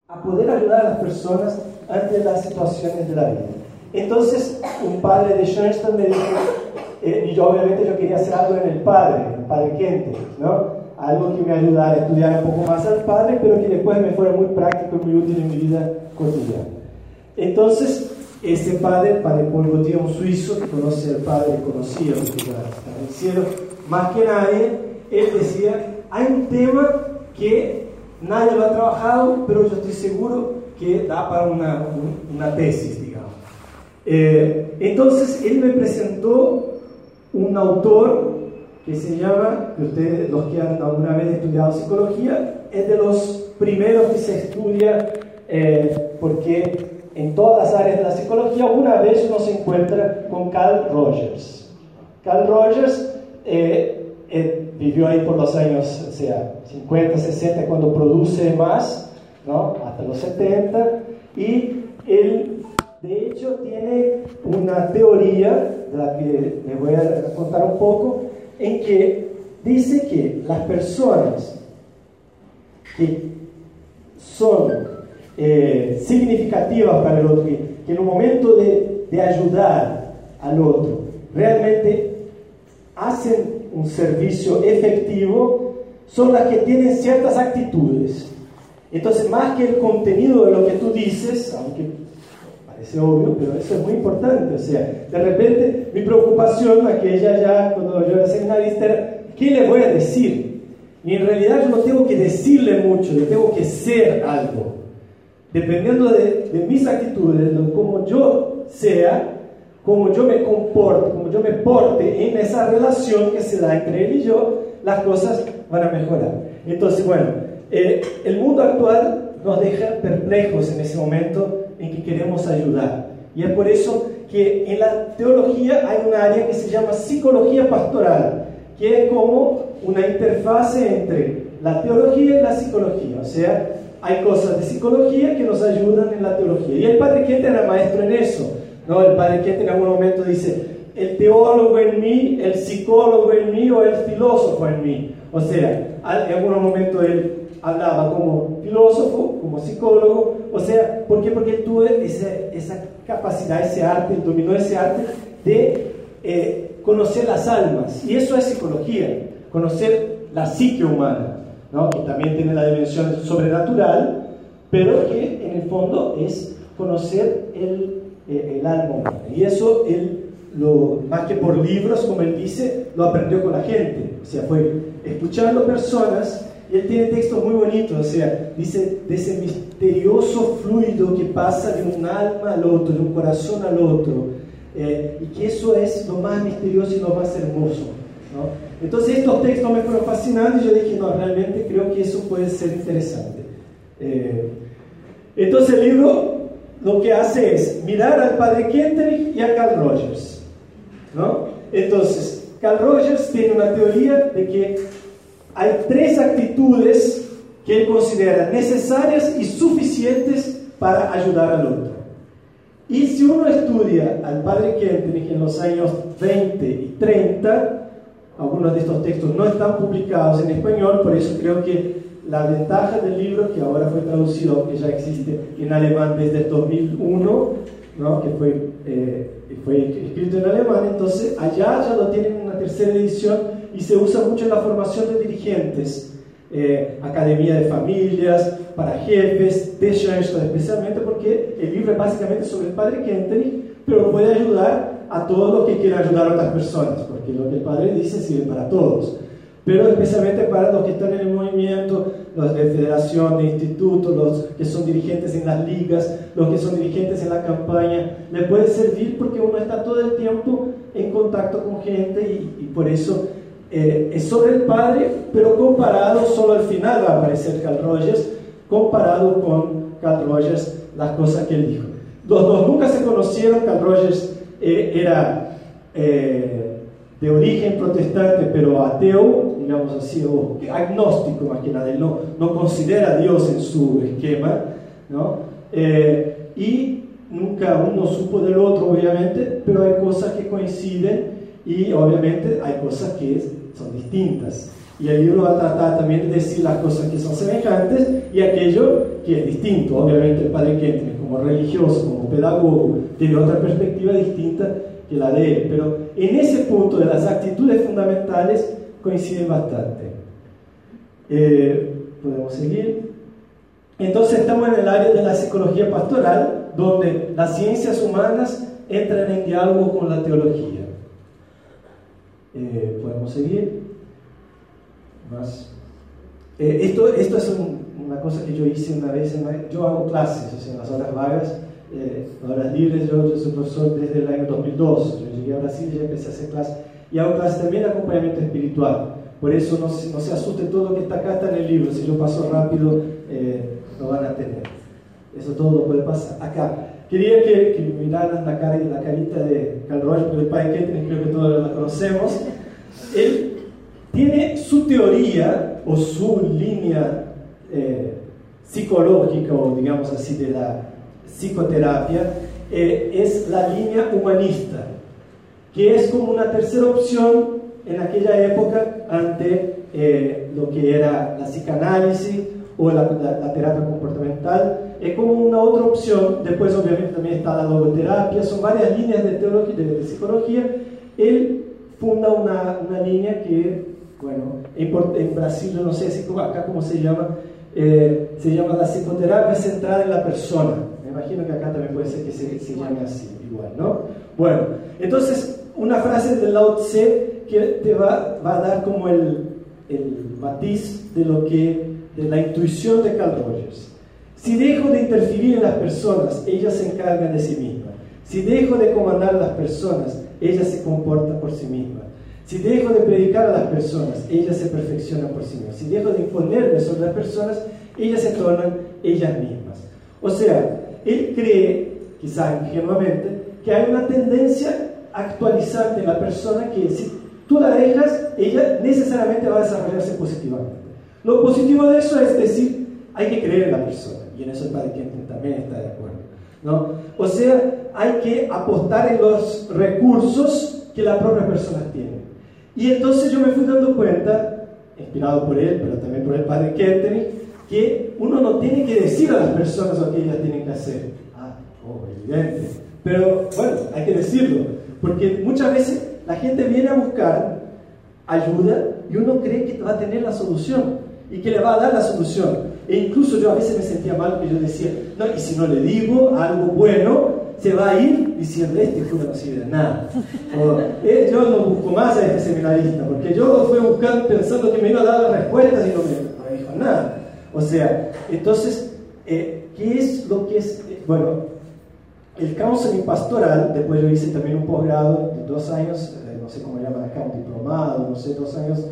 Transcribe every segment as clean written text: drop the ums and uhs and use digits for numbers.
a poder ayudar a las personas ante las situaciones de la vida. Entonces, un padre de Schoenstatt me dijo, y yo obviamente yo quería hacer algo en el padre Kentenich, ¿no? Algo que me ayudara a estudiar un poco más al padre, pero que después me fuera muy práctico y muy útil en mi vida cotidiana. Entonces, este padre Paul Gautier, un suizo que conoce al padre, conocía, porque ya está en el cielo, más que nadie, él decía, hay un tema que nadie lo ha trabajado, pero yo estoy seguro que da para una tesis, digamos. Entonces, él me presentó un autor que se llama, que ustedes, los que han alguna vez estudiado psicología, es de los primeros que se estudia, porque en todas las áreas de la psicología una vez uno se encuentra con Carl Rogers. Carl Rogers vivió ahí por los años, o sea, 50, 60, cuando produce más, ¿no? Hasta los 70, y él, de hecho, tiene una teoría, de la que les voy a contar un poco, en que dice que las personas que son significativas para el otro, que en un momento de ayudar al otro realmente hacen un servicio efectivo, son las que tienen ciertas actitudes. Entonces, más que el contenido de lo que tú dices, aunque parece obvio, pero eso es muy importante. O sea, de repente mi preocupación, aquella ya cuando yo era seminarista, era ¿qué le voy a decir? Y en realidad yo no tengo que decirle mucho, yo tengo que ser algo. Dependiendo de mis actitudes, de cómo yo sea, cómo yo me comporte, cómo yo me porte en esa relación que se da entre él y yo, las cosas van a mejorar. Entonces, bueno, el mundo actual nos deja perplejos en ese momento en que queremos ayudar. Y es por eso que en la teología hay un área que se llama psicología pastoral, que es como una interfase entre la teología y la psicología. O sea, hay cosas de psicología que nos ayudan en la teología. Y el padre Kentenich era maestro en eso, ¿no? El padre Kentenich en algún momento dice, el teólogo en mí, el psicólogo en mí o el filósofo en mí. O sea, en algún momento él hablaba como filósofo, como psicólogo. O sea, ¿por qué? Porque él tuvo esa capacidad, ese arte, él dominó ese arte de conocer las almas. Y eso es psicología, conocer la psique humana, ¿no? Que también tiene la dimensión sobrenatural, pero que en el fondo es conocer el alma humana. Y eso él, más que por libros, como él dice, lo aprendió con la gente. O sea, fue escuchando personas. Y él tiene textos muy bonitos, o sea, dice de ese misterioso fluido que pasa de un alma al otro, de un corazón al otro, y que eso es lo más misterioso y lo más hermoso, ¿no? Entonces estos textos me fueron fascinando y yo dije, no, realmente creo que eso puede ser interesante. Entonces el libro lo que hace es mirar al padre Kentenich y a Carl Rogers, ¿no? Entonces, Carl Rogers tiene una teoría de que hay 3 actitudes que él considera necesarias y suficientes para ayudar al otro. Y si uno estudia al padre Kentenich en los años 20 y 30, algunos de estos textos no están publicados en español, por eso creo que la ventaja del libro, que ahora fue traducido, que ya existe en alemán desde el 2001, ¿no? Que fue escrito en alemán, entonces allá ya lo tienen en una tercera edición y se usa mucho en la formación de dirigentes, academia de familias, para jefes, de Schoenstatt especialmente, porque el libro es básicamente sobre el padre Kentenich, pero puede ayudar a todos los que quieran ayudar a otras personas, porque lo que el padre dice sirve para todos, pero especialmente para los que están en el movimiento, los de federación, de institutos, los que son dirigentes en las ligas, los que son dirigentes en la campaña. Le puede servir porque uno está todo el tiempo en contacto con gente y por eso es sobre el padre, pero comparado, solo al final va a aparecer Carl Rogers, comparado con Carl Rogers, las cosas que él dijo. Los dos nunca se conocieron. Carl Rogers era de origen protestante, pero ateo, digamos así, o agnóstico más que nada. Él no considera a Dios en su esquema, ¿no? Y nunca uno supo del otro, obviamente, pero hay cosas que coinciden y obviamente hay cosas que son distintas. Y el libro va a tratar también de decir las cosas que son semejantes y aquello que es distinto. Obviamente el padre Kentenich, como religioso, como pedagogo, tiene otra perspectiva distinta que la de él. Pero en ese punto de las actitudes fundamentales coinciden bastante. Podemos seguir. Entonces estamos en el área de la psicología pastoral, donde las ciencias humanas entran en diálogo con la teología. Podemos seguir. Más. Esto es una cosa que yo hice una vez. Yo hago clases, o sea, en las horas vagas, horas libres. Yo soy profesor desde el año 2002. Yo llegué a Brasil y ya empecé a hacer clases. Y hago clases también de acompañamiento espiritual. Por eso no se asusten, todo lo que está acá está en el libro. Si yo paso rápido, lo van a tener. Eso todo lo puede pasar. Acá. Quería que miraran la carita de Carl Rogers, porque el padre Kentenich creo que todos la conocemos. Él tiene su teoría o su línea psicológica, o digamos así, de la psicoterapia, es la línea humanista, que es como una tercera opción en aquella época ante lo que era la psicanálisis o la terapia comportamental. Es como una otra opción. Después obviamente también está la logoterapia. Son varias líneas de psicología. Él funda una línea que, bueno, en Brasil, yo no sé si acá cómo se llama la psicoterapia centrada en la persona. Me imagino que acá también puede ser que se llame así, igual, ¿no? Bueno, entonces una frase de Lao Tse que te va a dar como el matiz de la intuición de Carl Rogers. Si dejo de interferir en las personas, ellas se encargan de sí mismas. Si dejo de comandar a las personas, ellas se comportan por sí mismas. Si dejo de predicar a las personas, ellas se perfeccionan por sí mismas. Si dejo de imponerme sobre las personas, ellas se tornan ellas mismas. O sea, él cree, quizá ingenuamente, que hay una tendencia actualizante en la persona que si tú la dejas, ella necesariamente va a desarrollarse positivamente. Lo positivo de eso es decir, hay que creer en la persona. Y en eso el padre Kentenich también está de acuerdo, ¿no? O sea, hay que apostar en los recursos que la propia persona tiene. Y entonces yo me fui dando cuenta, inspirado por él, pero también por el padre Kentenich, que uno no tiene que decir a las personas lo que ellas tienen que hacer. Evidente. Pero bueno, hay que decirlo, porque muchas veces la gente viene a buscar ayuda y uno cree que va a tener la solución y que le va a dar la solución. E incluso yo a veces me sentía mal porque yo decía, no, y si no le digo algo bueno, se va a ir diciendo, este cura no sirve de nada. O, yo no busco más a este seminarista, porque yo lo fui buscando pensando que me iba a dar las respuestas y no me dijo nada. O sea, entonces, ¿qué es lo que es? Bueno, el counseling pastoral, después yo hice también un posgrado de 2 años, no sé cómo llaman acá, un diplomado, no sé, 2 años,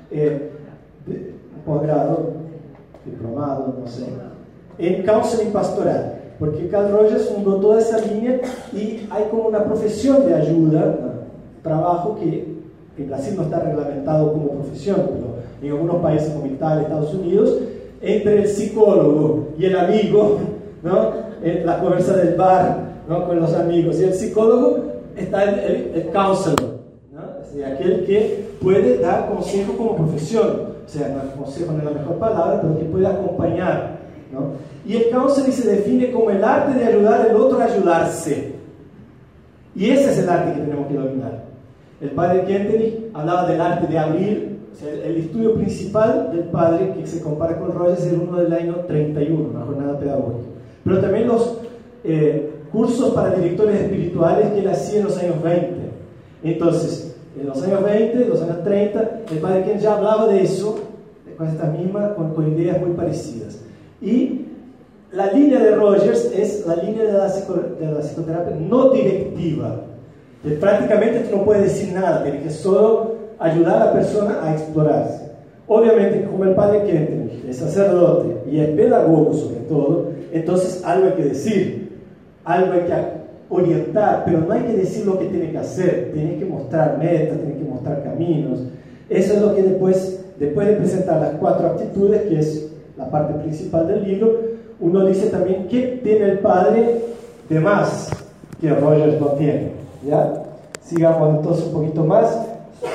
un posgrado, diplomado, no sé, en counseling pastoral, porque Carl Rogers fundó toda esa línea y hay como una profesión de ayuda, trabajo que en Brasil no está reglamentado como profesión, pero en algunos países como Italia, Estados Unidos, entre el psicólogo y el amigo, ¿no? En la conversa del bar, ¿no? Con los amigos, y el psicólogo está el counselor, ¿no? O sea, aquel que puede dar consejo como profesión. O sea, no, consejo no es la mejor palabra, pero que puede acompañar, ¿no? Y el counseling se define como el arte de ayudar al otro a ayudarse. Y ese es el arte que tenemos que dominar. El padre Kentenich hablaba del arte de abrir. O sea, el estudio principal del padre, que se compara con Rogers, es uno del año 31, una jornada pedagógica. Pero también los cursos para directores espirituales que él hacía en los años 20. Entonces, en los años 20, los años 30, el padre Kentenich ya hablaba de eso, con esta misma, con ideas muy parecidas. Y la línea de Rogers es la línea de la psicoterapia no directiva. Que prácticamente tú no puedes decir nada, tienes que solo ayudar a la persona a explorarse. Obviamente, como el padre Kentenich es sacerdote y es pedagogo sobre todo, entonces algo hay que decir, algo hay que orientar, pero no hay que decir lo que tiene que hacer, tiene que mostrar metas, tiene que mostrar caminos. Eso es lo que después de presentar las 4 actitudes, que es la parte principal del libro, uno dice también qué tiene el padre de más que Rogers no tiene. ¿Ya? Sigamos entonces un poquito más.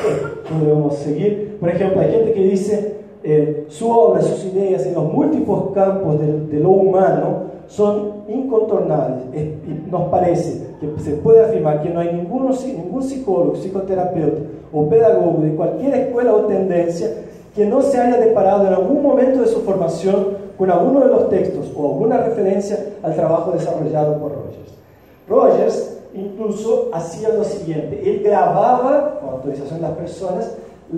no debemos seguir. Por ejemplo, hay gente que dice su obra, sus ideas en los múltiples campos de lo humano son incontornables. Y nos parece que se puede afirmar que no hay ningún psicólogo, psicoterapeuta o pedagogo de cualquier escuela o tendencia que no se haya deparado en algún momento de su formación con alguno de los textos o alguna referencia al trabajo desarrollado por Rogers. Rogers incluso hacía lo siguiente: él grababa, con autorización de las personas,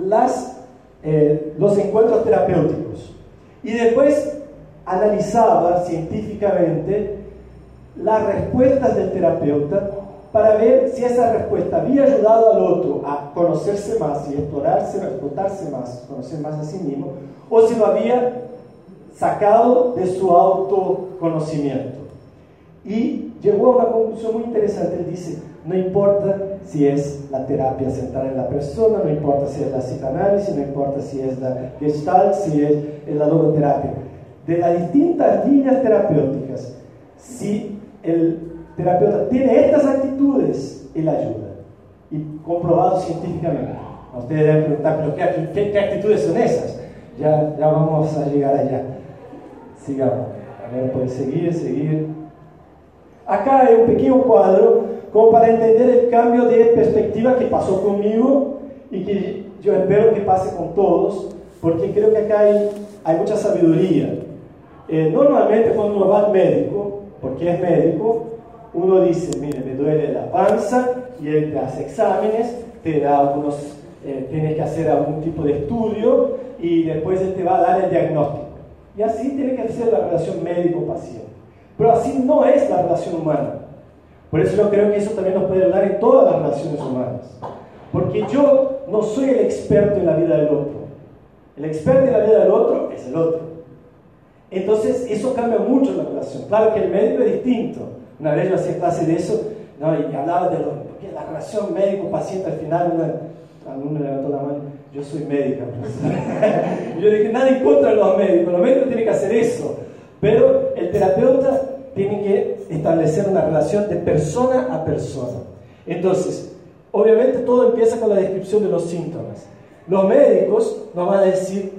los encuentros terapéuticos y después analizaba científicamente las respuestas del terapeuta para ver si esa respuesta había ayudado al otro a conocerse más y explotarse más, conocer más a sí mismo, o si lo había sacado de su autoconocimiento. Y llegó a una conclusión muy interesante. Él dice: no importa si es la terapia central en la persona, no importa si es la psicoanálisis, no importa si es la gestalt, si es la logoterapia. De las distintas líneas terapéuticas, si el terapeuta tiene estas actitudes, él ayuda. Y comprobado científicamente. Ustedes deben preguntar: ¿pero qué actitudes son esas? Ya vamos a llegar allá. Sigamos. A ver, puede seguir. Acá hay un pequeño cuadro como para entender el cambio de perspectiva que pasó conmigo y que yo espero que pase con todos, porque creo que acá hay mucha sabiduría. Normalmente cuando uno va al médico, porque es médico, uno dice: mire, me duele la panza, y él te hace exámenes, te da algunos, tienes que hacer algún tipo de estudio y después él te va a dar el diagnóstico. Y así tiene que ser la relación médico-paciente. Pero así no es la relación humana. Por eso yo creo que eso también nos puede ayudar en todas las relaciones humanas. Porque yo no soy el experto en la vida del otro. El experto en la vida del otro es el otro. Entonces eso cambia mucho la relación. Claro que el médico es distinto. Una vez yo hacía clase de eso, ¿no? Y hablaba de porque la relación médico-paciente. Al final alguno levantó la mano: yo soy médica, profesor. Yo dije: nada en contra de los médicos tienen que hacer eso, pero el terapeuta tiene que establecer una relación de persona a persona. Entonces, obviamente todo empieza con la descripción de los síntomas. Los médicos nos van a decir,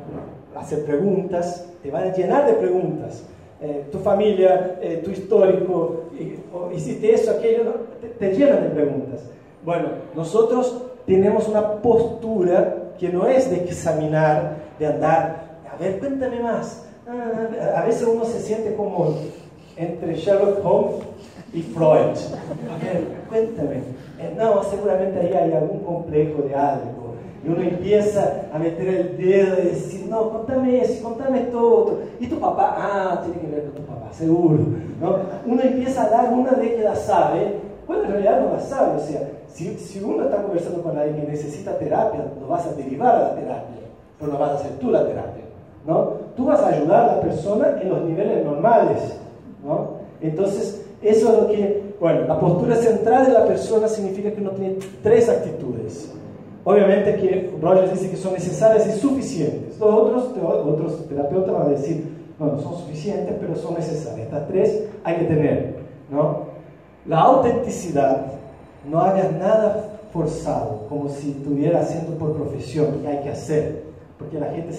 hacer preguntas, te van a llenar de preguntas. Tu familia, tu histórico, hiciste eso, aquello, ¿no? Te llenan de preguntas. Bueno, nosotros tenemos una postura que no es de examinar, de andar, a ver, cuéntame más. A veces uno se siente como entre Sherlock Holmes y Freud. A ver, cuéntame. No, seguramente ahí hay algún complejo de algo. Y uno empieza a meter el dedo y decir: no, contame eso, contame esto otro. ¿Y tu papá? Tiene que ver con tu papá, seguro, ¿no? Uno empieza a dar una de que la sabe, cuando en realidad no la sabe. O sea, si uno está conversando con alguien que necesita terapia, lo vas a derivar a la terapia, pero no vas a hacer tú la terapia, ¿no? Tú vas a ayudar a la persona en los niveles normales, ¿no? Entonces, eso es lo que... Bueno, la postura central de la persona significa que uno tiene tres actitudes. Obviamente que Rogers dice que son necesarias y suficientes. Los otros terapeutas van a decir: no son suficientes, pero son necesarias. Estas tres hay que tener, ¿no? La autenticidad. No hagas nada forzado, como si estuviera haciendo por profesión, que hay que hacer, porque la gente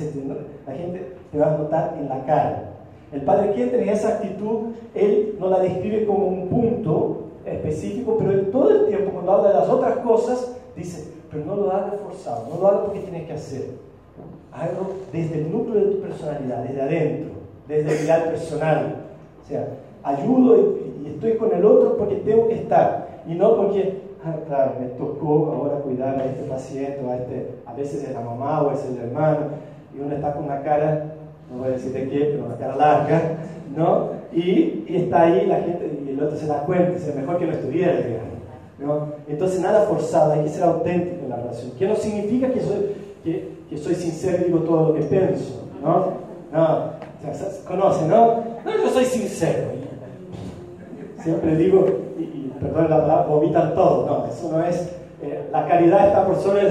te va a notar en la cara. El padre Kierkegaard, en esa actitud, él no la describe como un punto específico, pero él todo el tiempo, cuando habla de las otras cosas, dice: pero no lo hagas forzado, no lo hagas porque tienes que hacer. Hazlo desde el núcleo de tu personalidad, desde adentro, desde el ideal personal. O sea, ayudo y estoy con el otro porque tengo que estar, y no porque, claro, me tocó ahora cuidar a este paciente, a veces es la mamá o es el hermano, y uno está con una cara, no voy a decir de qué, pero una cara larga, ¿no? Y está ahí la gente, y el otro se da cuenta, es mejor que no estuviera, digamos, ¿no? Entonces nada forzado, hay que ser auténtico en la relación, que no significa que soy sincero y digo todo lo que pienso, ¿no? Conoce, ¿no? No, yo soy sincero. Siempre digo, y perdón la palabra, vomitan todo. No, eso no es. La caridad está por sobre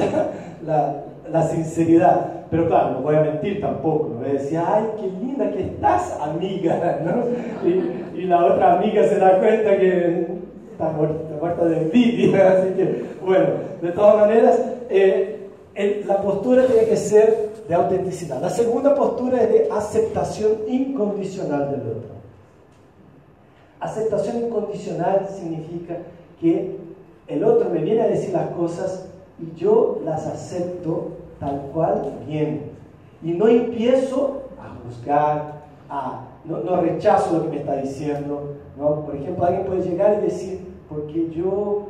la sinceridad. Pero claro, no voy a mentir tampoco. No voy a decir: ay, qué linda que estás, amiga, ¿no? Y la otra amiga se da cuenta que está muerta de envidia. Así que, bueno, de todas maneras, la postura tiene que ser de autenticidad. La segunda postura es de aceptación incondicional del otro. Aceptación incondicional significa que el otro me viene a decir las cosas y yo las acepto tal cual vienen. Y no empiezo a juzgar, no rechazo lo que me está diciendo, ¿no? Por ejemplo, alguien puede llegar y decir, porque yo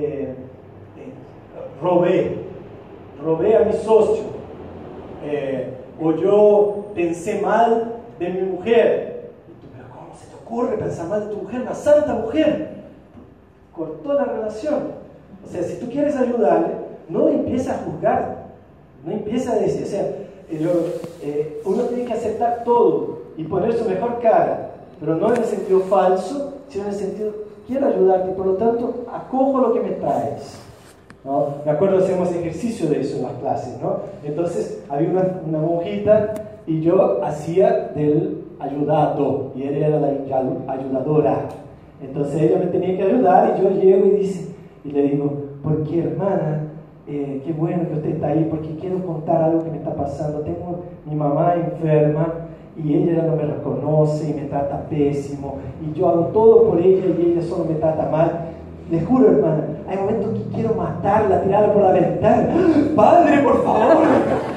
robé a mi socio, o yo pensé mal de mi mujer. Y tú, pero ¿cómo se te ocurre pensar mal de tu mujer? Una santa mujer. Cortó la relación. O sea, si tú quieres ayudarle, no empieces a juzgar, no empieces a decir, o sea, uno tiene que aceptar todo y poner su mejor cara, pero no en el sentido falso, sino en el sentido, quiero ayudarte, por lo tanto, acojo lo que me traes, ¿no? Me acuerdo, hacemos ejercicio de eso en las clases, ¿no? Entonces, había una monjita y yo hacía del ayudado y ella era la ayudadora. Entonces, ella me tenía que ayudar y yo llego y le digo, ¿por qué, hermana? Qué bueno que usted está ahí, porque quiero contar algo que me está pasando. Tengo mi mamá enferma y ella no me reconoce y me trata pésimo, y yo hago todo por ella y ella solo me trata mal. Le juro, hermana, hay momentos que quiero matarla, tirarla por la ventana. ¡Padre, por favor!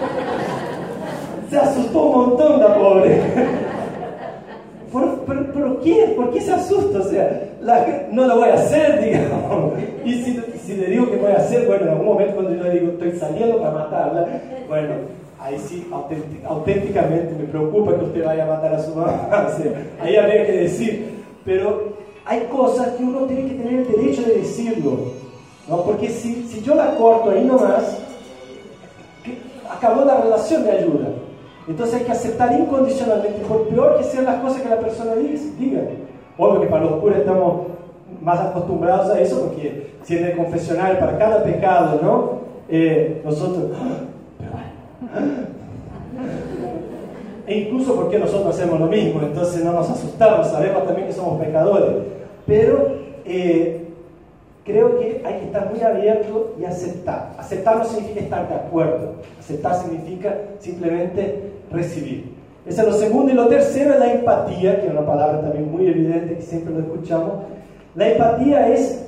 Se asustó un montón la pobre. ¿Pero qué? ¿Por qué se asusta? O sea, no lo voy a hacer, digamos. Y si le digo que voy a hacer, bueno, en algún momento cuando yo le digo estoy saliendo para matarla, bueno, ahí sí, auténticamente me preocupa que usted vaya a matar a su mamá. O sea, ahí habría que decir. Pero hay cosas que uno tiene que tener el derecho de decirlo, ¿no? Porque si yo la corto ahí nomás, acabó la relación de ayuda. Entonces hay que aceptar incondicionalmente, por peor que sean las cosas que la persona diga. Obvio que para los curas estamos más acostumbrados a eso, porque si en el confesionario para cada pecado, ¿no? Nosotros, e incluso porque nosotros hacemos lo mismo, entonces no nos asustamos, sabemos también que somos pecadores. Pero creo que hay que estar muy abierto y aceptar. Aceptar no significa estar de acuerdo. Aceptar significa simplemente recibir. Eso es lo segundo. Y lo tercero es la empatía, que es una palabra también muy evidente que siempre lo escuchamos. La empatía es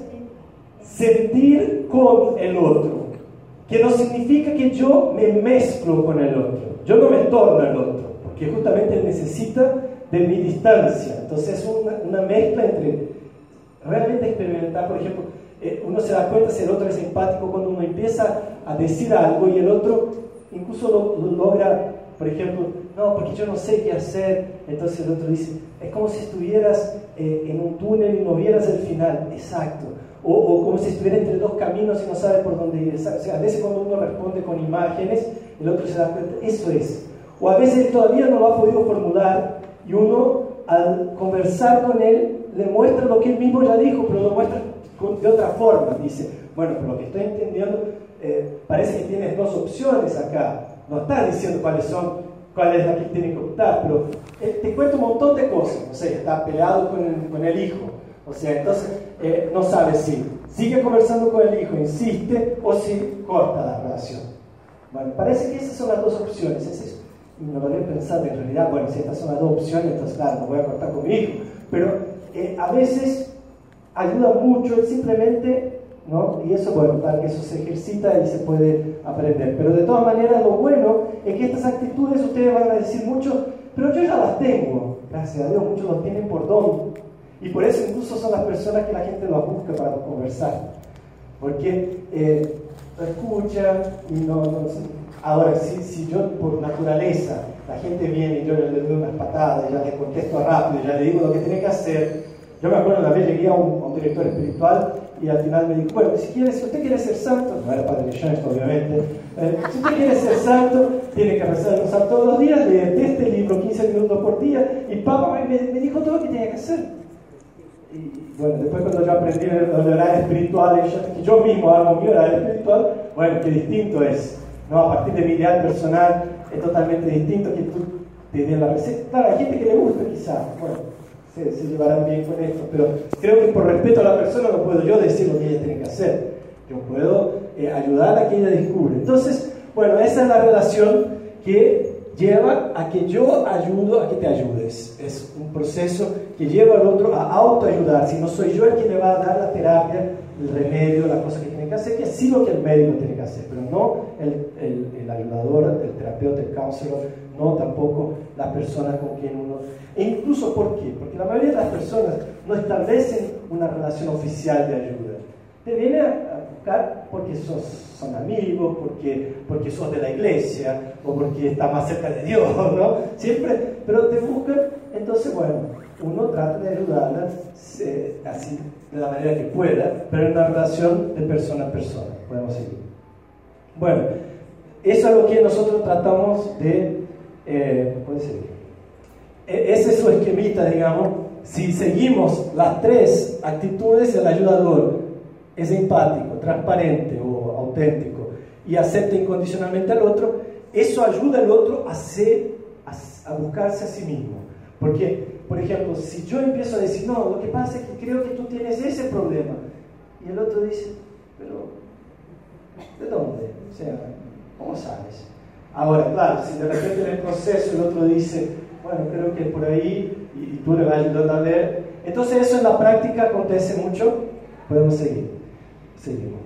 sentir con el otro, que no significa que yo me mezclo con el otro. Yo no me torno al otro, porque justamente él necesita de mi distancia. Entonces es una mezcla entre realmente experimentar. Por ejemplo, uno se da cuenta si el otro es empático cuando uno empieza a decir algo y el otro incluso lo logra. Por ejemplo, no, porque yo no sé qué hacer. Entonces el otro dice, es como si estuvieras en un túnel y no vieras el final. Exacto. O como si estuviera entre dos caminos y no sabe por dónde ir. O sea, a veces cuando uno responde con imágenes, el otro se da cuenta, eso es. O a veces todavía no lo ha podido formular y uno, al conversar con él, le muestra lo que él mismo ya dijo, pero lo muestra de otra forma. Dice, bueno, pero lo que estoy entendiendo, parece que tienes dos opciones acá. No estás diciendo cuál es la que tiene que optar, pero te cuenta un montón de cosas. No sé, está peleado con el hijo. O sea, entonces no sabe si sigue conversando con el hijo, insiste, o si corta la relación. Bueno, parece que esas son las dos opciones. Y me lo voy a pensar, en realidad, bueno, si estas son las dos opciones, entonces claro, no voy a cortar con mi hijo. Pero a veces ayuda mucho el simplemente, ¿no? Y eso, bueno, claro que eso se ejercita y se puede aprender. Pero de todas maneras, lo bueno es que estas actitudes ustedes van a decir mucho, pero yo ya las tengo. Gracias a Dios, muchos las tienen por don. Y por eso incluso son las personas que la gente los busca para conversar. Porque lo escuchan y no. Ahora, si yo por naturaleza, la gente viene y yo le doy unas patadas, ya le contesto rápido, ya le digo lo que tiene que hacer. Yo me acuerdo una vez llegué a un director espiritual y al final me dijo, bueno, si usted quiere ser santo, no era Padre Millán, obviamente, si usted quiere ser santo, tiene que rezar el rosario todos los días, leer este libro 15 minutos por día, y papá me dijo todo lo que tenía que hacer. Y bueno, después cuando yo aprendí el horario espiritual, que yo mismo hago mi horario espiritual, bueno, qué distinto es, ¿no? A partir de mi ideal personal es totalmente distinto que tú te des la receta. Claro, hay gente que le gusta quizás, bueno, se llevarán bien con esto, pero creo que por respeto a la persona no puedo yo decir lo que ella tiene que hacer. Yo puedo ayudarla a que ella descubra. Entonces, Bueno, esa es la relación que lleva a que yo ayudo a que te ayudes. Es un proceso que lleva al otro a autoayudar. Si no soy yo el que le va a dar la terapia, el remedio, la cosa que tiene que hacer, que sí lo que el médico tiene que hacer, pero no el ayudador, el terapeuta, el counselor, no tampoco la persona con quien uno... E incluso, ¿por qué? Porque la mayoría de las personas no establecen una relación oficial de ayuda. Te viene a buscar porque son amigos, porque sos de la iglesia, o porque estás más cerca de Dios, ¿no? Siempre, pero te buscan, entonces, bueno, uno trata de ayudarla así, de la manera que pueda, pero en una relación de persona a persona. Podemos seguir. Bueno, eso es lo que nosotros tratamos de... puede seguir. Ese es su esquemita, digamos. Si seguimos las tres actitudes, el ayudador es empático, transparente o auténtico y acepta incondicionalmente al otro, eso ayuda al otro a buscarse a sí mismo. Porque, por ejemplo, si yo empiezo a decir, no, lo que pasa es que creo que tú tienes ese problema, y el otro dice, pero ¿de dónde? O sea, ¿cómo sabes? Ahora, claro, si de repente en el proceso el otro dice, bueno, creo que por ahí, y tú le vas ayudando a ver, entonces eso en la práctica acontece mucho. Podemos seguir. Seguimos.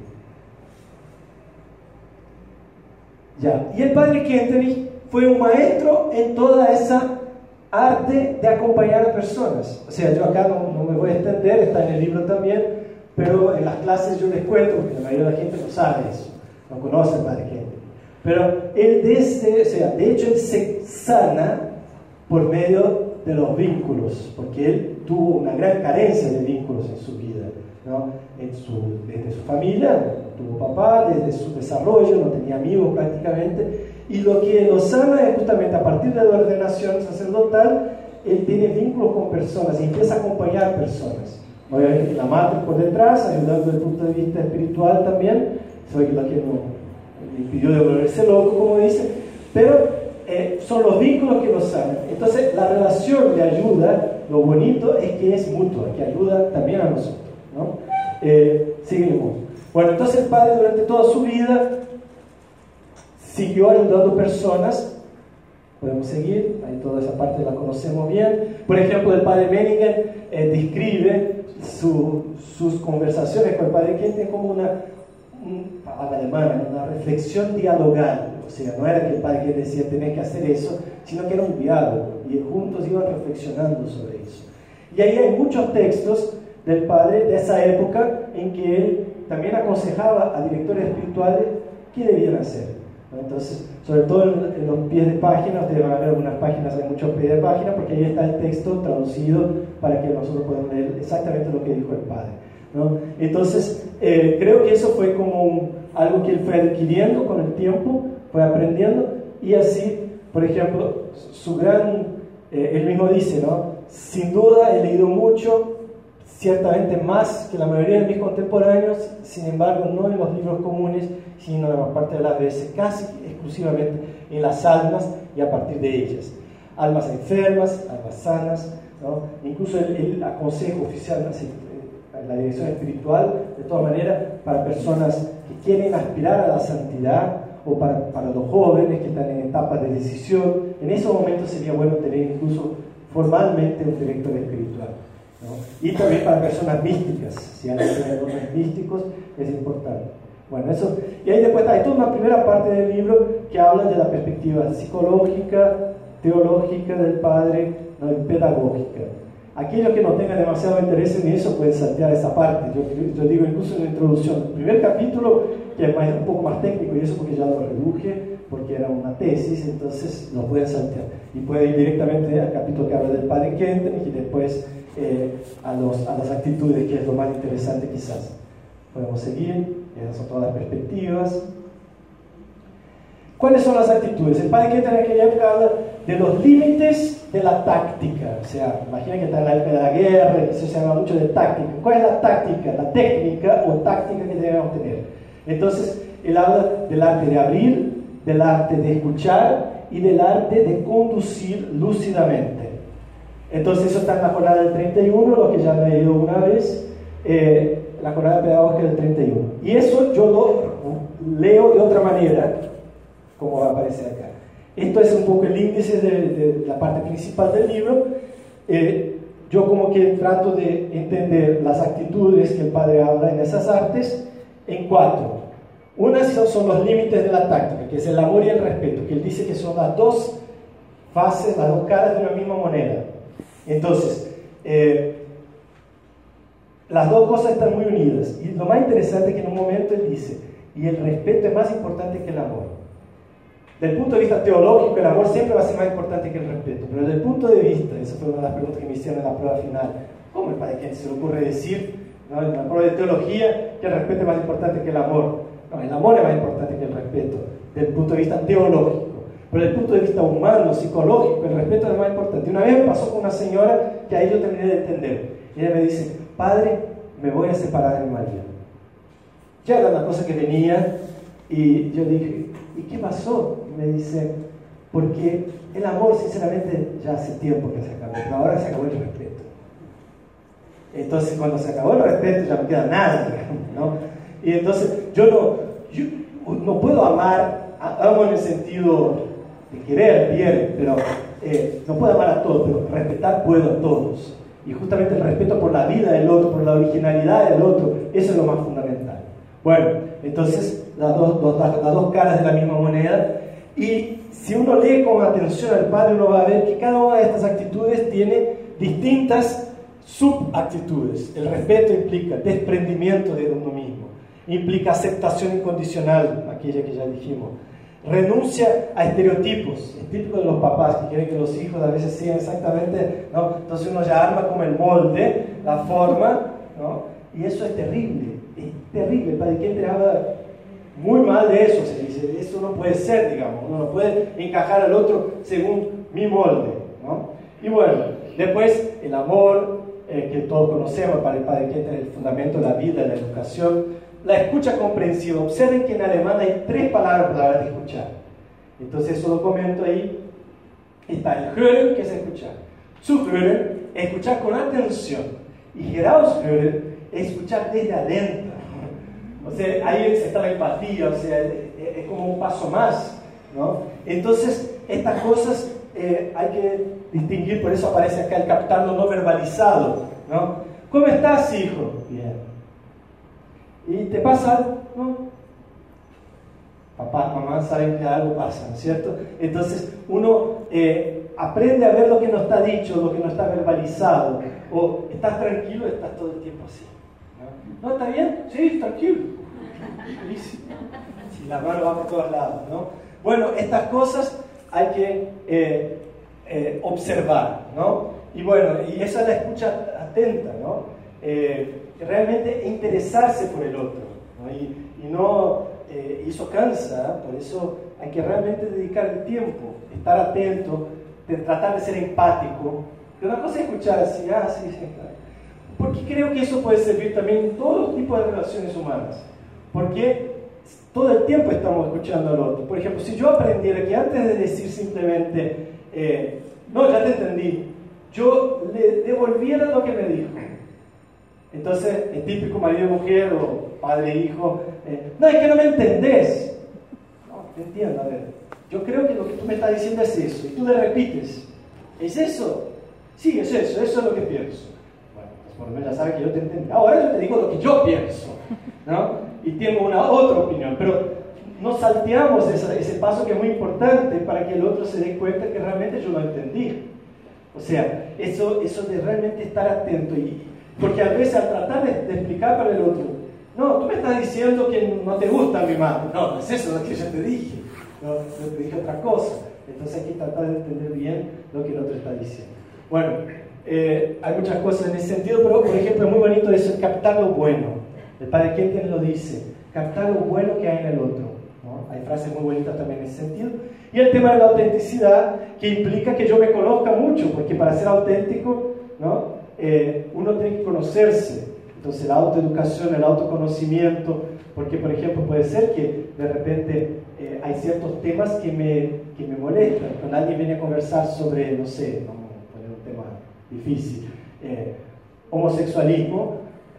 Ya. Y el padre Kentenich fue un maestro en toda esa arte de acompañar a personas. O sea, yo acá no me voy a extender, está en el libro también, pero en las clases yo les cuento, porque la mayoría de la gente no sabe eso, no conoce al padre Kentenich. Pero él de hecho él se sana por medio de los vínculos, porque él tuvo una gran carencia de vínculos en su vida, ¿no? Desde su familia, no tuvo papá, desde su desarrollo, no tenía amigos prácticamente, y lo que lo sana es justamente a partir de la ordenación sacerdotal, él tiene vínculos con personas y empieza a acompañar personas. Obviamente la madre por detrás, ayudando desde el punto de vista espiritual también, soy la que no impidió de volverse loco, como dice, pero son los vínculos que los sanan. Entonces la relación de ayuda, lo bonito es que es mutua, que ayuda también a nosotros, ¿no? Seguimos. Bueno, entonces el padre durante toda su vida siguió ayudando personas. Podemos seguir, ahí toda esa parte la conocemos bien. Por ejemplo, el padre Menninger describe sus conversaciones con el padre Kentenich como una palabra alemana, una reflexión dialogal. O sea, no era que el padre Kentenich decía tenés que hacer eso, sino que era un diálogo y juntos iban reflexionando sobre eso. Y ahí hay muchos textos del padre de esa época en que él también aconsejaba a directores espirituales qué debían hacer, ¿no? Entonces, sobre todo en los pies de páginas, deben haber algunas páginas, hay muchos pies de página, porque ahí está el texto traducido para que nosotros podamos leer exactamente lo que dijo el padre, ¿no? Entonces, creo que eso fue como algo que él fue adquiriendo con el tiempo, fue aprendiendo, y así, por ejemplo, él mismo dice, ¿no? Sin duda he leído mucho, ciertamente más que la mayoría de mis contemporáneos, sin embargo no en los libros comunes, sino la mayor parte de las veces casi exclusivamente en las almas y a partir de ellas. Almas enfermas, almas sanas, ¿no? Incluso el consejo oficial, la dirección espiritual, de todas maneras, para personas que quieren aspirar a la santidad o para los jóvenes que están en etapas de decisión, en esos momentos sería bueno tener incluso formalmente un director espiritual, ¿no? Y también para personas místicas, si alguien tiene dones místicos, es importante. Bueno, eso, y ahí después hay toda una primera parte del libro que habla de la perspectiva psicológica, teológica del padre, ¿no? Y pedagógica. Aquellos que no tengan demasiado interés en eso pueden saltear esa parte. Yo digo incluso en la introducción, el primer capítulo, que es un poco más técnico, y eso porque ya lo reduje, porque era una tesis, entonces lo pueden saltear. Y pueden ir directamente al capítulo que habla del padre Kentenich y después a las actitudes, que es lo más interesante quizás. Podemos seguir, esas son todas las perspectivas. ¿Cuáles son las actitudes? El padre Kentenich en aquella época habla de los límites de la táctica. O sea, imagina que está en la época de la guerra, y se habla mucho de táctica. ¿Cuál es la táctica? La técnica o táctica que debemos tener. Entonces, él habla del arte de abrir, del arte de escuchar y del arte de conducir lúcidamente. Entonces, eso está en la jornada del 31, lo que ya he leído una vez, la jornada pedagógica del 31. Y eso yo lo leo de otra manera, como va a aparecer acá. Esto es un poco el índice de la parte principal del libro. Yo como que trato de entender las actitudes que el padre habla en esas artes en 4. Una son los límites de la táctica, que es el amor y el respeto, que él dice que son las dos faces, las dos caras de una misma moneda. Entonces, las dos cosas están muy unidas. Y lo más interesante es que en un momento él dice, y el respeto es más importante que el amor. Desde el punto de vista teológico, el amor siempre va a ser más importante que el respeto. Pero desde el punto de vista, esa fue una de las preguntas que me hicieron en la prueba final, ¿cómo el padre Kenny se le ocurre decir, ¿no?, en la prueba de teología, que el respeto es más importante que el amor? No, el amor es más importante que el respeto, desde el punto de vista teológico. Pero desde el punto de vista humano, psicológico, el respeto es más importante. Una vez me pasó con una señora que ahí yo terminé de entender. Y ella me dice, padre, me voy a separar de mi marido. Ya era una cosa que venía, y yo dije, ¿y qué pasó? Y me dice, porque el amor, sinceramente, ya hace tiempo que se acabó, pero ahora se acabó el respeto. Entonces, cuando se acabó el respeto, ya no queda nada, ¿no? Y entonces, yo no puedo amar, amo en el sentido de querer bien, pero no puedo amar a todos, pero respetar puedo a todos. Y justamente el respeto por la vida del otro, por la originalidad del otro, eso es lo más fundamental. Bueno, entonces, las dos caras de la misma moneda. Y si uno lee con atención al padre, uno va a ver que cada una de estas actitudes tiene distintas subactitudes. El respeto implica desprendimiento de uno mismo, implica aceptación incondicional, aquella que ya dijimos, renuncia a estereotipos. Es típico de los papás que quieren que los hijos a veces sigan exactamente, ¿no? Entonces uno ya arma como el molde, la forma, ¿no? Y eso es terrible, el padre Kenny habla muy mal de eso. Se dice, eso no puede ser, digamos, uno no puede encajar al otro según mi molde, ¿no? Y bueno, después el amor, que todos conocemos para el padre Kenny, el fundamento de la vida, de la educación. La escucha comprensiva. Observen que en alemán hay 3 palabras para hablar de escuchar. Entonces eso lo comento ahí. Está el hören, que es escuchar. Zuhören, escuchar con atención. Y heraushören, escuchar desde adentro. O sea, ahí está la empatía, o sea, es como un paso más, ¿no? Entonces, estas cosas hay que distinguir, por eso aparece acá el captarlo no verbalizado, ¿no? ¿Cómo estás, hijo? Bien. ¿Y te pasa algo? No. Papá, mamá saben que algo pasa, ¿no es cierto? Entonces, uno aprende a ver lo que no está dicho, lo que no está verbalizado. O estás tranquilo, estás todo el tiempo así. ¿No está bien? Sí, tranquilo. Feliz. Si la mano va por todos lados, ¿no? Bueno, estas cosas hay que observar, ¿no? Y bueno, y esa es la escucha atenta, ¿no? Realmente interesarse por el otro, ¿no? Y eso cansa, por eso hay que realmente dedicar el tiempo, estar atento, tratar de ser empático. Que una cosa es escuchar así, sí, porque creo que eso puede servir también en todo tipo de relaciones humanas, porque todo el tiempo estamos escuchando al otro. Por ejemplo, si yo aprendiera que antes de decir simplemente no, ya te entendí, yo le devolviera lo que me dijo. Entonces, el típico marido y mujer o padre e hijo, no, es que no me entendés. No, te entiendo, a ver, yo creo que lo que tú me estás diciendo es eso, y tú le repites, ¿es eso? Sí, es eso es lo que pienso. Bueno, pues por lo menos ya sabes que yo te entendí. Ahora yo te digo lo que yo pienso, ¿no? Y tengo una otra opinión, pero no salteamos ese paso que es muy importante para que el otro se dé cuenta que realmente yo lo entendí. O sea, eso de realmente estar atento, porque a veces al tratar de explicar para el otro, no, tú me estás diciendo que no te gusta mi mano. No, es eso lo que yo te dije. No, yo te dije otra cosa. Entonces hay que tratar de entender bien lo que el otro está diciendo. Bueno, hay muchas cosas en ese sentido, pero por ejemplo es muy bonito eso, captar lo bueno. El padre Kenny lo dice, captar lo bueno que hay en el otro, ¿no? Hay frases muy bonitas también en ese sentido. Y el tema de la autenticidad, que implica que yo me conozca mucho, porque para ser auténtico, ¿no? Uno tiene que conocerse. Entonces la autoeducación, el autoconocimiento, porque por ejemplo puede ser que de repente hay ciertos temas que me molestan. Cuando alguien viene a conversar sobre, no sé, vamos a poner un tema difícil, homosexualismo,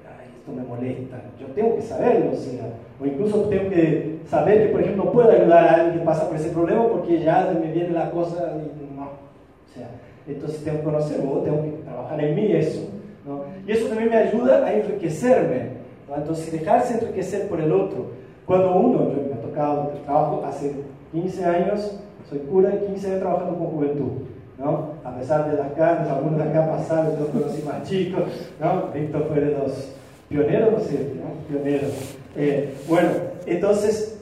esto me molesta, yo tengo que saberlo, o sea, o incluso tengo que saber que, por ejemplo, no puedo ayudar a alguien que pasa por ese problema porque ya se me viene la cosa y no, o sea, entonces tengo que conocerlo, tengo que trabajar en mí eso, ¿no? Y eso también me ayuda a enriquecerme, ¿no? Entonces dejarse enriquecer por el otro. Cuando uno, yo me ha tocado, trabajo hace 15 años, soy cura y 15 años trabajando con juventud, ¿no? A pesar de las caras, algunos de acá pasaron, yo conocí más chicos, ¿no? Víctor fue de los pioneros, no sé, ¿no? Pioneros. Bueno, entonces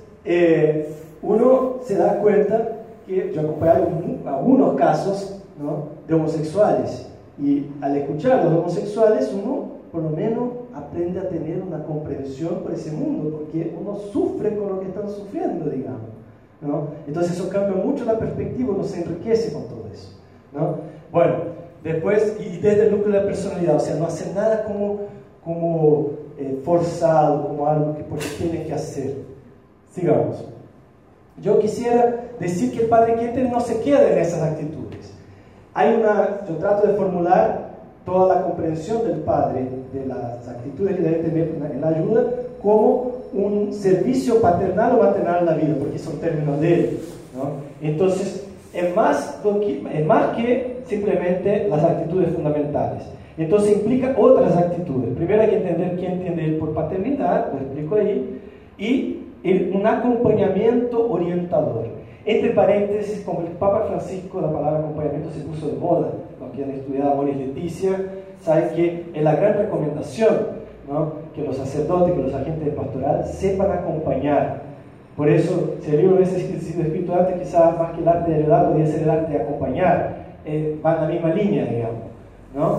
uno se da cuenta que yo he acompañado algunos casos, ¿no? De homosexuales, y al escuchar a los homosexuales uno por lo menos aprende a tener una comprensión por ese mundo, porque uno sufre con lo que están sufriendo, digamos, ¿no? Entonces eso cambia mucho la perspectiva, uno se enriquece con todo eso, ¿no? Bueno, después, y desde el núcleo de la personalidad, o sea, no hacer nada como forzado, como algo que porque tiene que hacer. Sigamos. Yo quisiera decir que el Padre Keter no se queda en esas actitudes. Yo trato de formular toda la comprensión del Padre de las actitudes que debe tener en la ayuda como un servicio paternal o maternal en la vida, porque son términos de él, ¿no? Entonces, es más que simplemente las actitudes fundamentales. Entonces implica otras actitudes. Primero hay que entender qué entiende él por paternidad, lo explico ahí, y un acompañamiento orientador. Entre paréntesis, como el Papa Francisco, la palabra acompañamiento se puso de moda. Los que han estudiado Amor y Leticia saben que es la gran recomendación, ¿no? Que los sacerdotes, que los agentes de pastoral sepan acompañar. Por eso, si el libro hubiese sido escrito antes, quizás más que el arte de ayudar, podría ser el arte de acompañar. Va en la misma línea, digamos, ¿no?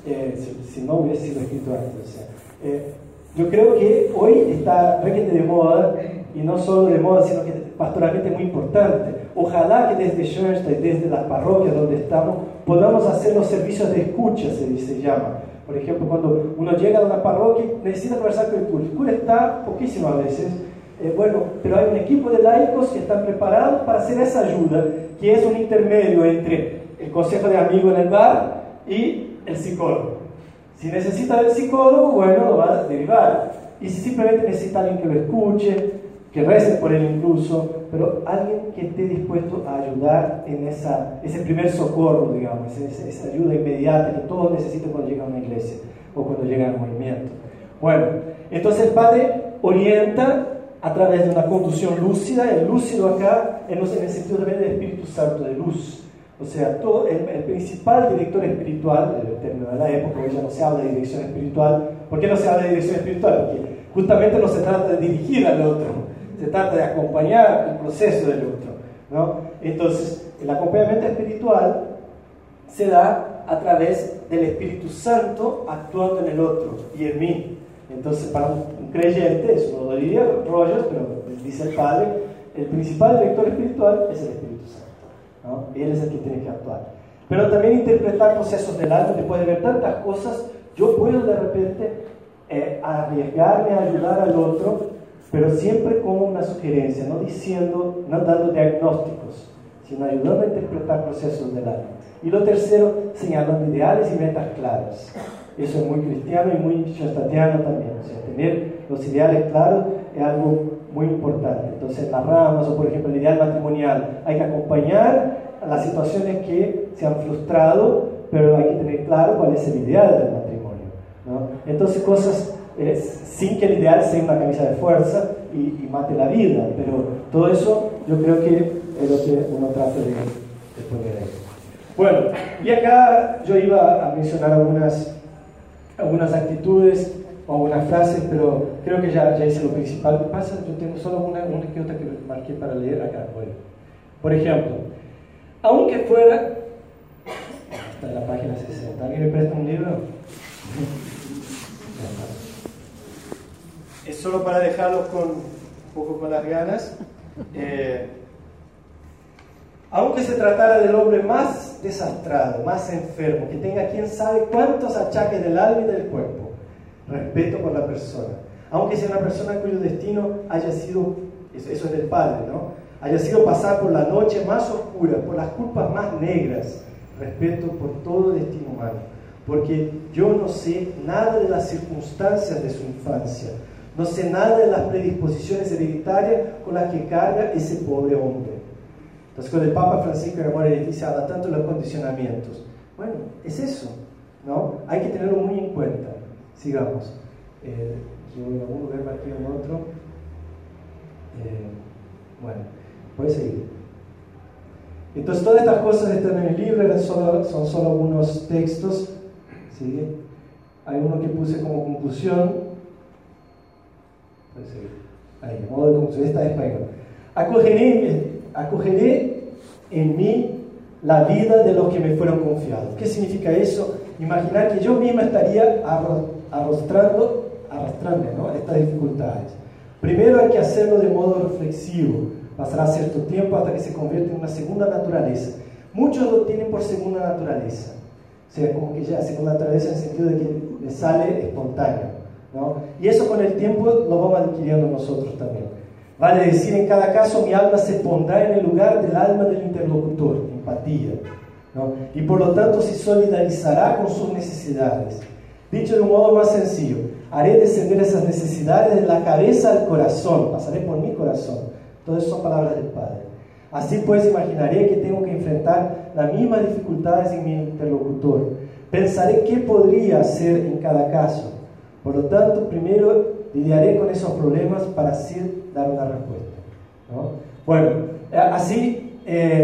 Si no hubiese sido escrito antes. O sea, yo creo que hoy está requete de moda, y no solo de moda, sino que pastoralmente es muy importante. Ojalá que desde Schoenstein, desde las parroquias donde estamos, podamos hacer los servicios de escucha, se llama. Por ejemplo, cuando uno llega a una parroquia, necesita conversar con el cura. El cura está poquísimo a veces, bueno, pero hay un equipo de laicos que están preparados para hacer esa ayuda, que es un intermedio entre el consejo de amigos en el bar y el psicólogo. Si necesita del psicólogo, bueno, lo va a derivar. Y si simplemente necesita alguien que lo escuche, que recen por él incluso, pero alguien que esté dispuesto a ayudar en ese primer socorro, digamos, esa ayuda inmediata que todos necesitan cuando llegan a una iglesia o cuando llegan al movimiento. Bueno, entonces el Padre orienta a través de una conducción lúcida. El lúcido acá en el sentido también del Espíritu Santo, de luz. O sea, el principal director espiritual, el término de la época, hoy ya no se habla de dirección espiritual. ¿Por qué no se habla de dirección espiritual? Porque justamente no se trata de dirigir al otro, se trata de acompañar el proceso del otro, ¿no? Entonces, el acompañamiento espiritual se da a través del Espíritu Santo actuando en el otro y en mí. Entonces, para un creyente, eso no lo diría Rogers, pero dice el Padre, el principal director espiritual es el Espíritu Santo, ¿no? Él es el que tiene que actuar. Pero también interpretar procesos del alma, después de ver tantas cosas, yo puedo de repente arriesgarme a ayudar al otro, pero siempre como una sugerencia, no dando diagnósticos, sino ayudando a interpretar procesos del alma. Y lo tercero, señalando ideales y metas claras. Eso es muy cristiano y muy schoenstattiano también. O sea, tener los ideales claros es algo muy importante. Entonces, en las ramas, o por ejemplo, el ideal matrimonial, hay que acompañar a las situaciones que se han frustrado, pero hay que tener claro cuál es el ideal del matrimonio, ¿no? Entonces, cosas sin que el ideal sea una camisa de fuerza y mate la vida, pero todo eso yo creo que es lo que uno trata de poner ahí. Bueno, y acá yo iba a mencionar algunas actitudes o algunas frases, pero creo que ya hice lo principal. ¿Qué pasa? Yo tengo solo una que otra que marqué para leer acá. Bueno, por ejemplo, aunque fuera... Está en la página 60. ¿Alguien me presta un libro? Es solo para dejarlos un poco con las ganas. Aunque se tratara del hombre más desastrado, más enfermo, que tenga quién sabe cuántos achaques del alma y del cuerpo, respeto por la persona. Aunque sea una persona cuyo destino haya sido, eso es del Padre, ¿no? Haya sido pasar por la noche más oscura, por las culpas más negras, respeto por todo destino humano. porque yo no sé nada de las circunstancias de su infancia, no sé nada de las predisposiciones hereditarias con las que carga ese pobre hombre. Entonces, cuando el Papa Francisco en Amor y Leticia habla tanto de los condicionamientos, bueno, es eso, ¿no? Hay que tenerlo muy en cuenta. Sigamos. Yo en algún lugar marqué en otro. Bueno, voy a seguir. Entonces, todas estas cosas están en el libro, son solo algunos textos. ¿Sí? Hay uno que puse como conclusión. Voy a seguir. Ahí, modo de conclusión, está en español. Acogeré en mí la vida de los que me fueron confiados. ¿Qué significa eso? Imaginar que yo misma estaría arrastrando, ¿no?, estas dificultades. Primero hay que hacerlo de modo reflexivo. Pasará cierto tiempo hasta que se convierte en una segunda naturaleza. Muchos lo tienen por segunda naturaleza. O sea, como que ya segunda naturaleza en el sentido de que le sale espontáneo, ¿no? Y eso con el tiempo lo vamos adquiriendo nosotros también. Vale decir, en cada caso mi alma se pondrá en el lugar del alma del interlocutor, empatía, ¿no? Y por lo tanto se solidarizará con sus necesidades. Dicho de un modo más sencillo, haré descender esas necesidades de la cabeza al corazón, pasaré por mi corazón. Todas son palabras del Padre. Así pues, imaginaré que tengo que enfrentar las mismas dificultades en mi interlocutor. Pensaré qué podría hacer en cada caso. Por lo tanto, primero lidiaré con esos problemas para así dar una respuesta, ¿no? Bueno, así,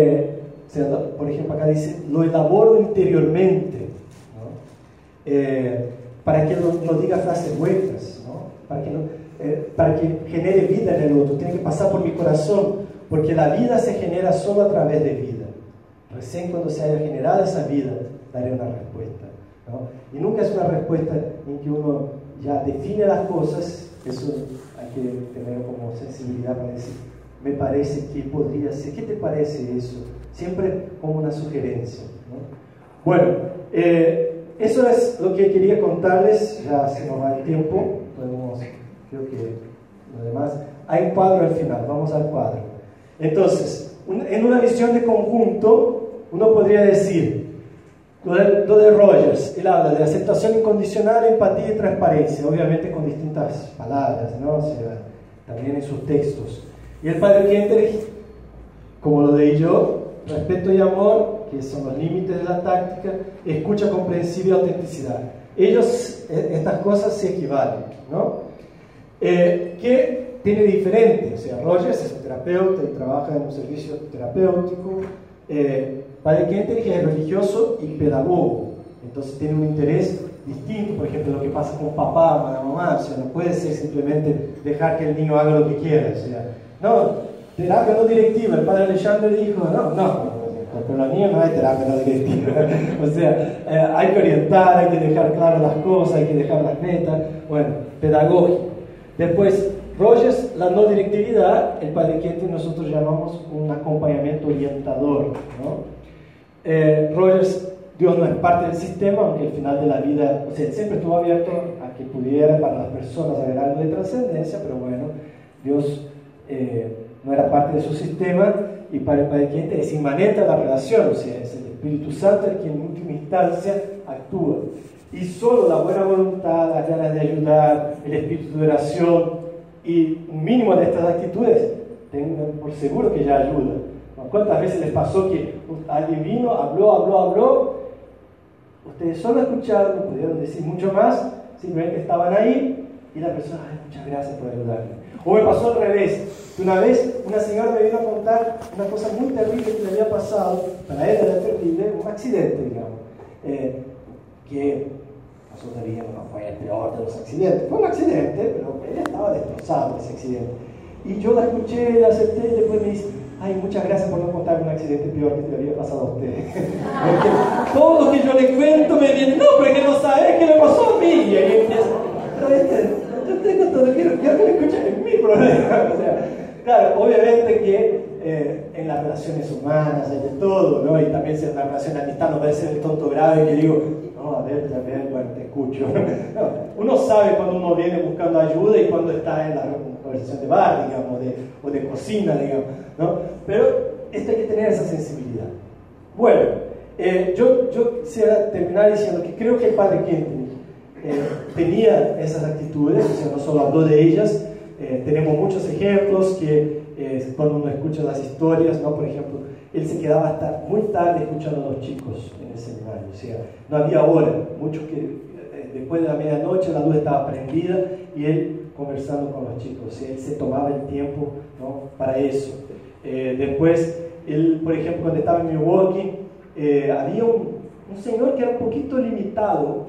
por ejemplo, acá dice, lo elaboro interiormente, ¿no? Para que no diga frases huecas, ¿no? Para que genere vida en el otro. Tiene que pasar por mi corazón, porque la vida se genera solo a través de vida. Recién cuando se haya generado esa vida, daré una respuesta, ¿no? Y nunca es una respuesta en que uno ya define las cosas. Eso hay que tener como sensibilidad para decir, me parece que podría ser, ¿qué te parece eso? Siempre como una sugerencia, ¿no? Bueno, eso es lo que quería contarles. Ya se nos va el tiempo, creo que lo demás, hay un cuadro al final, vamos al cuadro. Entonces, en una visión de conjunto, uno podría decir, lo de Rogers, él habla de aceptación incondicional, empatía y transparencia, obviamente con distintas palabras, ¿no? O sea, también en sus textos. Y el padre Kentenich, como lo leí yo, respeto y amor, que son los límites de la táctica, escucha comprensiva y autenticidad. Estas cosas se equivalen, ¿no? ¿Qué tiene diferente? O sea, Rogers es un terapeuta y trabaja en un servicio terapéutico. Padre Kentenich es religioso y pedagogo, entonces tiene un interés distinto, por ejemplo, lo que pasa con papá o la mamá. O sea, no puede ser simplemente dejar que el niño haga lo que quiera. O sea, no, terapia no directiva. El padre Alexander dijo, no, con los niños no hay terapia no directiva. O sea, hay que orientar, hay que dejar claras las cosas, hay que dejar las metas. Bueno, pedagógico. Después, Rogers, la no directividad. El padre Kentenich nosotros llamamos un acompañamiento orientador, ¿no? Rogers, Dios no es parte del sistema, aunque al final de la vida, o sea, siempre estuvo abierto a que pudiera para las personas haber algo de trascendencia, pero bueno, Dios no era parte de su sistema, y para el Padre Kentenich es inmanente a la relación. O sea, es el Espíritu Santo el que en última instancia actúa, y solo la buena voluntad, las ganas de ayudar, el espíritu de oración y un mínimo de estas actitudes, tengan por seguro que ya ayuda. ¿Cuántas veces les pasó que alguien vino, habló? Ustedes solo escucharon, no pudieron decir mucho más, simplemente estaban ahí y la persona, muchas gracias por ayudarme. O me pasó al revés, que una vez una señora me vino a contar una cosa muy terrible que le había pasado, para ella era terrible, un accidente, digamos, que nosotros diríamos no fue el peor de los accidentes, fue un accidente, pero ella estaba destrozada por ese accidente. Y yo la escuché, la acepté y después me dice, ay, muchas gracias por no contarme un accidente peor que te había pasado a usted. Porque todo lo que yo le cuento me viene, no, pero que no sabes qué me pasó a mí. Y ahí empieza, yo tengo todo, quiero que me escuchen, es mi problema. O sea, claro, obviamente que en las relaciones humanas hay de todo, ¿no? Y también si en una relación de amistad no puede ser el tonto grave que digo, no, a ver, bueno, te escucho. No, uno sabe cuando uno viene buscando ayuda y cuando está en la conversación de bar, digamos, o de cocina, digamos, ¿no? Pero esto hay que tener esa sensibilidad. Bueno, Yo quisiera terminar diciendo que creo que el padre Kenton tenía esas actitudes, o sea, no solo habló de ellas, tenemos muchos ejemplos que cuando uno escucha las historias, ¿no? Por ejemplo, él se quedaba hasta muy tarde escuchando a los chicos en el seminario, o sea, no había hora, muchos que después de la medianoche la luz estaba prendida y él conversando con los chicos, o sea, él se tomaba el tiempo, ¿no? Para eso. Después, él, por ejemplo, cuando estaba en Milwaukee, había un señor que era un poquito limitado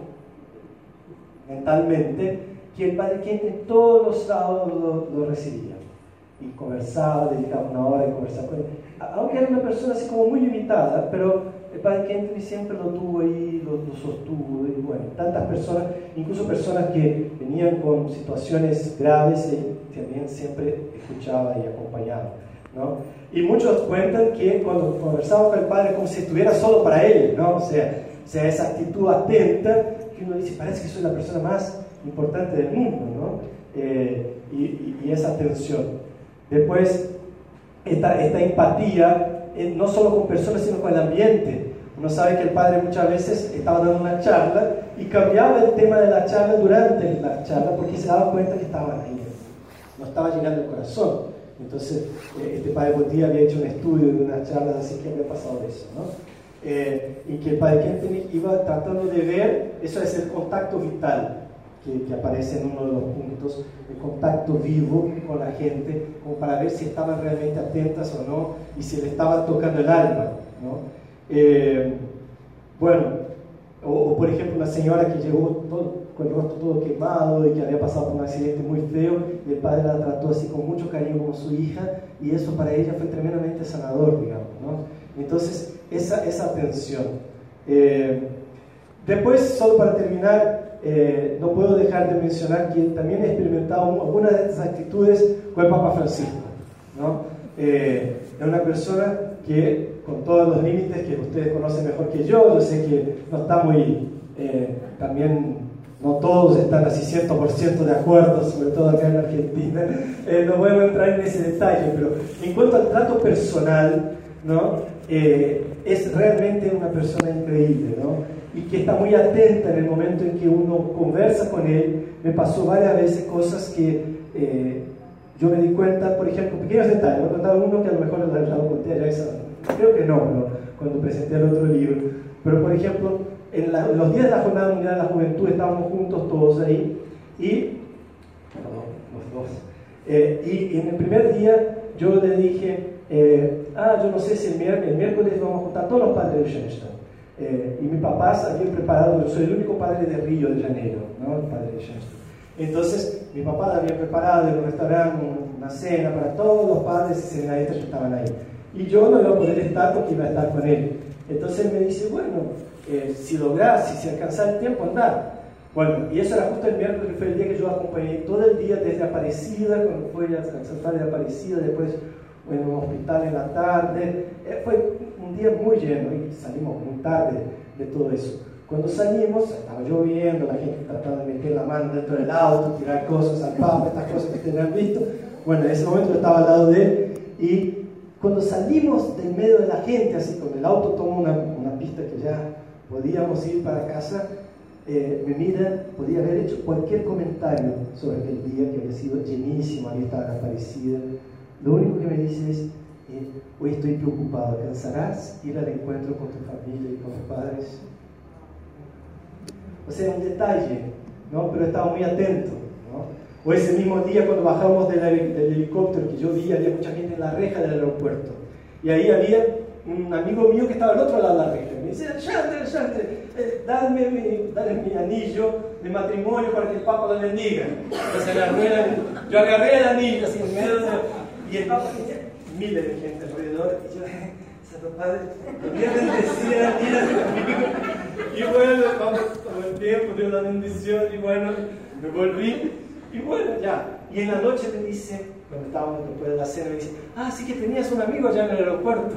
mentalmente, que el padre Kenton todos los sábados lo recibía y conversaba, dedicaba una hora de conversar con él, aunque era una persona así como muy limitada, pero el padre Kenton siempre lo tuvo ahí, lo sostuvo, y bueno, tantas personas, incluso personas que venían con situaciones graves, él también siempre escuchaba y acompañaba, ¿no? Y muchos cuentan que cuando conversaba con el padre como si estuviera solo para él, ¿no? O sea, esa actitud atenta que uno dice, parece que soy la persona más importante del mundo, ¿no? Y esa atención. Después, esta empatía, no solo con personas, sino con el ambiente. Uno sabe que el padre muchas veces estaba dando una charla y cambiaba el tema de la charla durante la charla porque se daba cuenta que estaba ahí, no estaba llegando al corazón. Entonces, este padre Botía había hecho un estudio de unas charlas así que había pasado eso, ¿no? Y que el padre Kenton iba tratando de ver, eso es el contacto vital, que aparece en uno de los puntos, el contacto vivo con la gente, como para ver si estaban realmente atentas o no, y si le estaba tocando el alma, ¿no? Bueno, o por ejemplo una señora que llegó con el rostro todo quemado y que había pasado por un accidente muy feo, y el padre la trató así con mucho cariño como su hija, y eso para ella fue tremendamente sanador, digamos, ¿no? Entonces, esa atención. Después, solo para terminar, no puedo dejar de mencionar que también he experimentado algunas de estas actitudes con el Papa Francisco, ¿no? Es una persona que, con todos los límites que ustedes conocen mejor que yo sé que no está muy, también no todos están así 100% de acuerdo, sobre todo acá en Argentina, no voy a entrar en ese detalle, pero en cuanto al trato personal, ¿no? Es realmente una persona increíble, ¿no? Y que está muy atenta en el momento en que uno conversa con él. Me pasó varias veces cosas que yo me di cuenta, por ejemplo, pequeños detalles. Voy a contar uno que a lo mejor ya lo conté allá, creo que no, cuando presenté el otro libro. Pero, por ejemplo, en los días de la Jornada Mundial de la Juventud estábamos juntos todos ahí y, los dos, y en el primer día yo le dije, yo no sé si el miércoles vamos a juntar todos los padres de Schoenstatt. Y mis papás habían preparado, yo soy el único padre de Río de Janeiro, ¿no? El padre de Schoenstatt. Entonces, mi papá había preparado en un restaurante una cena para todos los padres y seminaristas que estaban ahí. Y yo no iba a poder estar porque iba a estar con él. Entonces él me dice, bueno, si lográs, si alcanzás el tiempo, andá. Bueno, y eso era justo el miércoles, que fue el día que yo acompañé todo el día desde Aparecida, cuando fue al santuario de Aparecida, después en un hospital en la tarde. Fue un día muy lleno y salimos muy tarde de todo eso. Cuando salimos, estaba lloviendo, la gente tratando de meter la mano dentro del auto, tirar cosas al papa, estas cosas que ustedes han visto. Bueno, en ese momento yo estaba al lado de él y cuando salimos del medio de la gente, así con el auto tomó una pista que ya podíamos ir para casa, me mira, podía haber hecho cualquier comentario sobre aquel día que había sido llenísimo, había estado Aparecida. Lo único que me dice es, hoy estoy preocupado, ¿alcanzarás ir al encuentro con tu familia y con tus padres? O sea, un detalle, ¿no? Pero estaba muy atento, ¿no? O ese mismo día cuando bajamos del helicóptero, que yo vi, había mucha gente en la reja del aeropuerto. Y ahí había un amigo mío que estaba al otro lado de la reja. Me dice, Shanter, dale mi anillo de matrimonio para que el Papa lo bendiga. Entonces yo agarré el anillo así en medio y el Papa tenía miles de gente alrededor. Y yo, Santo Padre, voy a bendecir el anillo. Y bueno, vamos todo el tiempo, dio la bendición y bueno, me volví. Y bueno, ya. Y en la noche me dice, cuando estábamos después de la cena, me dice, sí que tenías un amigo allá en el aeropuerto.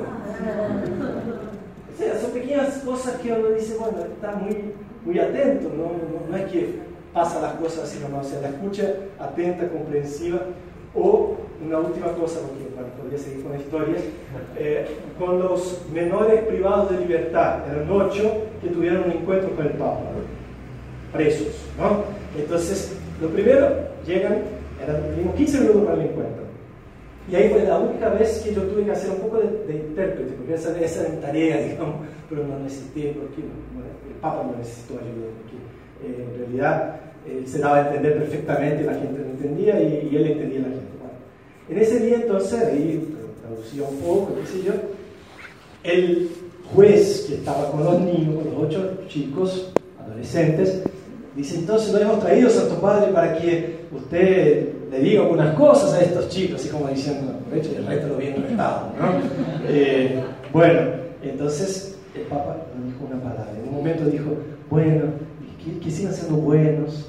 O sea, son pequeñas cosas que uno dice, bueno, está muy atento, no es que pasa las cosas así nomás, o sea, la escucha atenta, comprensiva. O una última cosa, porque podría seguir con historias, con los menores privados de libertad. Eran 8 que tuvieron un encuentro con el Papa, presos, ¿no? Entonces, lo primero, tuvimos 15 minutos para el encuentro. Y ahí fue la única vez que yo tuve que hacer un poco de intérprete, porque esa era mi tarea, digamos, pero no necesité, porque el Papa no necesitó ayuda, porque en realidad se daba a entender perfectamente, la gente lo entendía y él entendía a la gente. Bueno, en ese día entonces, ahí traducía un poco, qué sé yo, el juez que estaba con los niños, con los 8 chicos, adolescentes, dice: entonces lo hemos traído, Santo Padre, para que usted le diga algunas cosas a estos chicos, así como diciendo, de hecho, el resto lo bien retado, ¿no? Bueno, entonces el Papa no dijo una palabra. En un momento dijo: bueno, que sigan siendo buenos,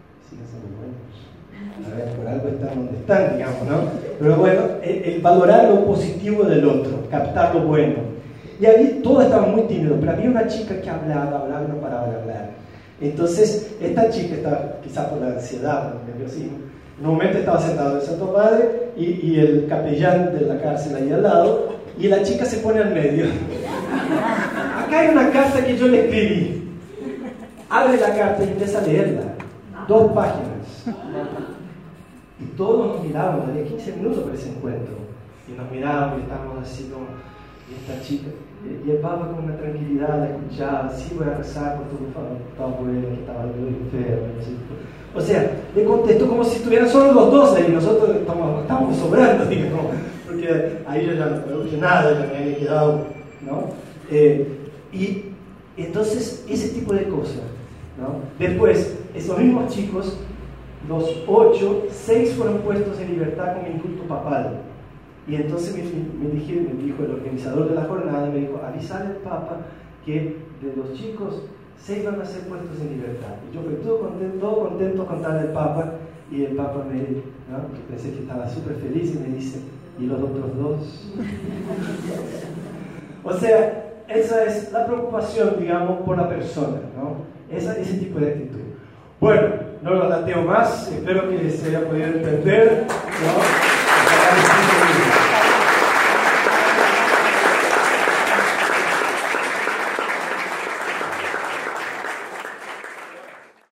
a ver, por algo están donde están, digamos, ¿no? Pero bueno, el valorar lo positivo del otro, captar lo bueno. Y ahí todos estaban muy tímidos, pero había una chica que hablaba y no paraba de hablar. Entonces, esta chica estaba, quizás por la ansiedad, por el nerviosismo, en un momento estaba sentado el Santo Padre y el capellán de la cárcel ahí al lado, y la chica se pone al medio. Acá hay una carta que yo le escribí. Abre la carta y empieza a leerla. 2 páginas. Y todos nos mirábamos, había 15 minutos para ese encuentro. Y nos mirábamos y estábamos así como, y esta chica, y el Papa con una tranquilidad la escuchaba: sí, voy a rezar por tu abuelo que estaba enfermo. O sea, le contestó como si estuvieran solo los dos ahí, nosotros estábamos sobrando, digamos, porque ahí yo ya no produje nada, ya me había quedado, ¿no? Y entonces, ese tipo de cosas, ¿no? Después, esos mismos chicos, los 8, 6 fueron puestos en libertad con indulto papal. Y entonces me dijo el organizador de la jornada, me dijo: avisar al Papa que de los chicos 6 van a ser puestos en libertad. Y yo fui todo contento contarle al Papa, y el Papa ¿no? Pensé que estaba súper feliz, y me dice: ¿y los otros 2? O sea, esa es la preocupación, digamos, por la persona, ¿no? Ese tipo de actitud. Bueno, no lo lateo más, espero que se haya podido entender.